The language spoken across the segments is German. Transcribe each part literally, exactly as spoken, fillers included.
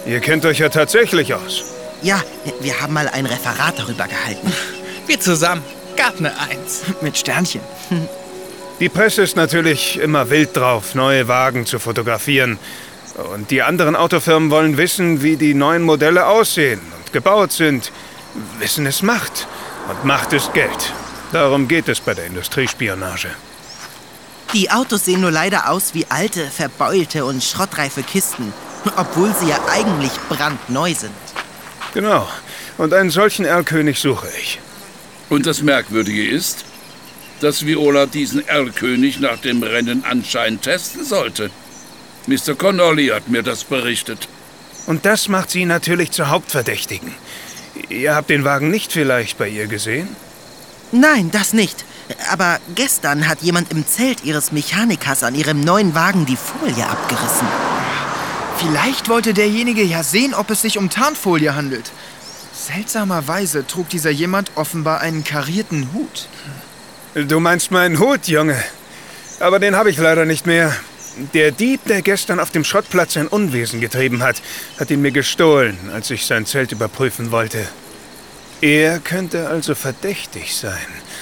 Ihr kennt euch ja tatsächlich aus. Ja, wir haben mal ein Referat darüber gehalten. Wir zusammen. Gab ne Eins. Mit Sternchen. Die Presse ist natürlich immer wild drauf, neue Wagen zu fotografieren. Und die anderen Autofirmen wollen wissen, wie die neuen Modelle aussehen und gebaut sind. Wissen ist Macht. Und Macht ist Geld. Darum geht es bei der Industriespionage. Die Autos sehen nur leider aus wie alte, verbeulte und schrottreife Kisten. Obwohl sie ja eigentlich brandneu sind. Genau. Und einen solchen Erlkönig suche ich. Und das Merkwürdige ist, dass Viola diesen Erlkönig nach dem Rennen anscheinend testen sollte. Mister Connolly hat mir das berichtet. Und das macht sie natürlich zur Hauptverdächtigen. Ihr habt den Wagen nicht vielleicht bei ihr gesehen? Nein, das nicht. Aber gestern hat jemand im Zelt ihres Mechanikers an ihrem neuen Wagen die Folie abgerissen. Vielleicht wollte derjenige ja sehen, ob es sich um Tarnfolie handelt. Seltsamerweise trug dieser jemand offenbar einen karierten Hut. Du meinst meinen Hut, Junge. Aber den habe ich leider nicht mehr. Der Dieb, der gestern auf dem Schrottplatz ein Unwesen getrieben hat, hat ihn mir gestohlen, als ich sein Zelt überprüfen wollte. Er könnte also verdächtig sein.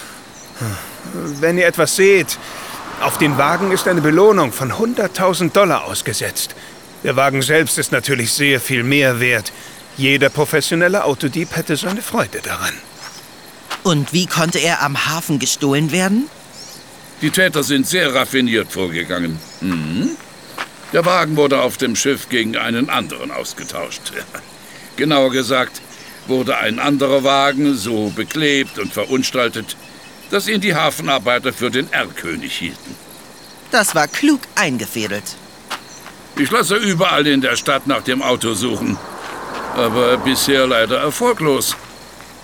Wenn ihr etwas seht, auf den Wagen ist eine Belohnung von hunderttausend Dollar ausgesetzt. Der Wagen selbst ist natürlich sehr viel mehr wert. Jeder professionelle Autodieb hätte seine Freude daran. Und wie konnte er am Hafen gestohlen werden? Die Täter sind sehr raffiniert vorgegangen. Mhm. Der Wagen wurde auf dem Schiff gegen einen anderen ausgetauscht. Genauer gesagt, wurde ein anderer Wagen so beklebt und verunstaltet, dass ihn die Hafenarbeiter für den Erlkönig hielten. Das war klug eingefädelt. Ich lasse überall in der Stadt nach dem Auto suchen, aber bisher leider erfolglos.